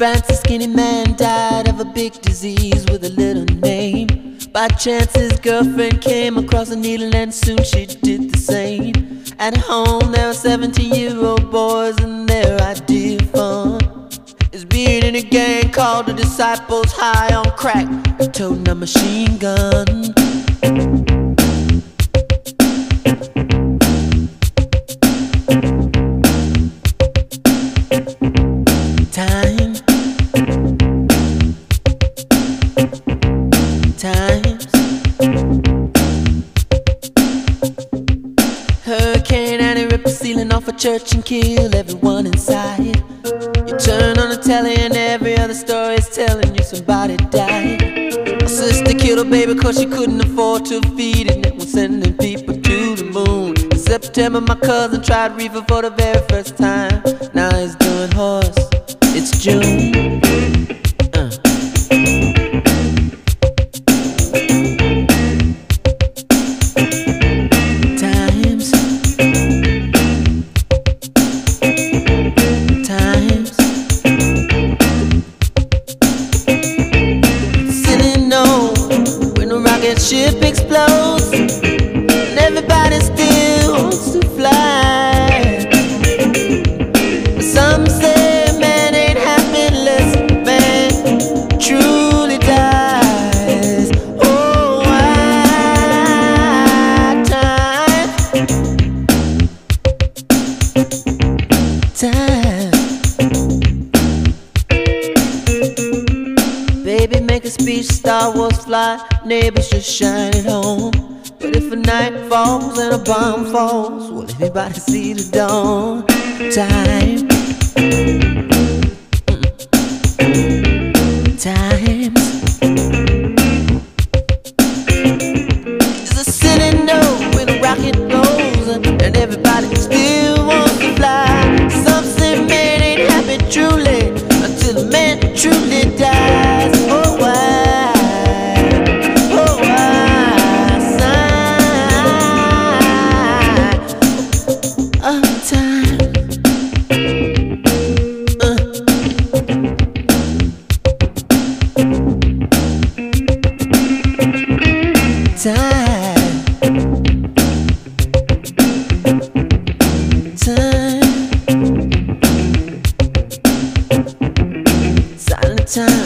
France, a skinny man died of a big disease with a little name. By chance his girlfriend came across a needle and soon she did the same. At home there were 17-year-old boys and their idea of fun is being in a gang called the Disciples, high on crack and toting a machine gun. Times Hurricane Annie ripped the ceiling off a church and killed everyone inside. You turn on the telly and every other story is telling you somebody died. A sister killed her baby cause she couldn't afford to feed it, and it was sending people to the moon. In September my cousin tried reefer for the very first time. Now he's doing horse. It's June. Ship explodes and everybody still wants to fly. Some say man ain't happy unless man truly dies. Oh, why time. Baby, make a speech, Star Wars fly, neighbors just shine at home. But if a night falls and a bomb falls, will anybody see the dawn? Time. Times. There's a city note when a rocket goes and everybody still wants to fly. Some say man ain't happy truly until a man truly dies. Oh, why? Oh, why? Sign of time. Time. Time. Silent time.